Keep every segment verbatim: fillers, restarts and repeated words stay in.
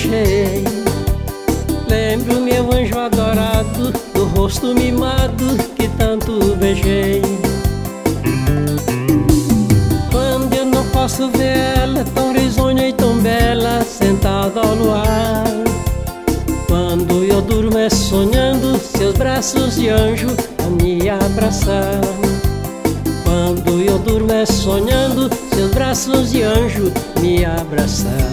beijei. Lembro meu anjo adorado, do rosto mimado que tanto beijei. Quando eu não posso ver ela, tão risonha e tão bela, sentada ao luar. Quando eu durmo é sonhando seus braços de anjo a me abraçar. Quando eu durmo é sonhando seus braços de anjo me abraçar.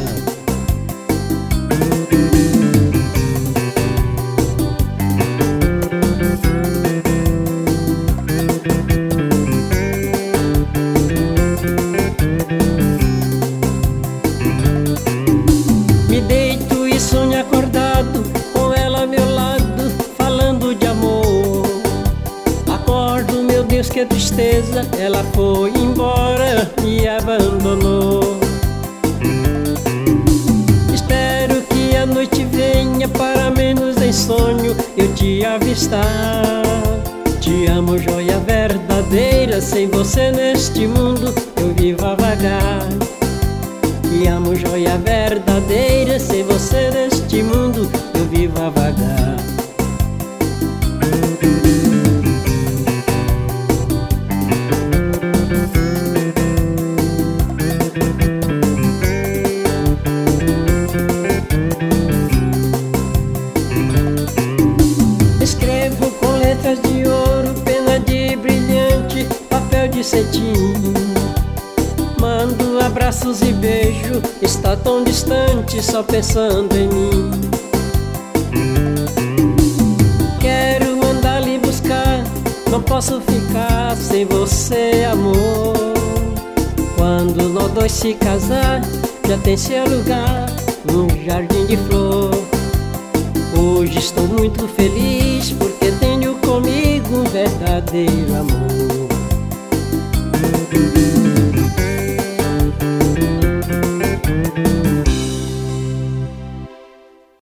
Me deito e sonho acordado, com ela ao meu lado, falando de amor. Acordo, meu Deus, que tristeza, ela foi embora, me abandonou. Espero que a noite venha, para menos em sonho eu te avistar. Te amo, joia verdadeira, sem você neste mundo eu vivo a vagar. Te amo, joia verdadeira, sem você neste mundo eu vivo a vagar. Escrevo com letras de ouro, pena de brilhante, papel de cetim. Mando abraços e beijo, está tão distante, só pensando em mim. Quero mandar lhe buscar, não posso ficar sem você, amor. Quando nós dois se casar, já tem seu lugar num jardim de flor. Hoje estou muito feliz, porque tenho comigo um verdadeiro amor.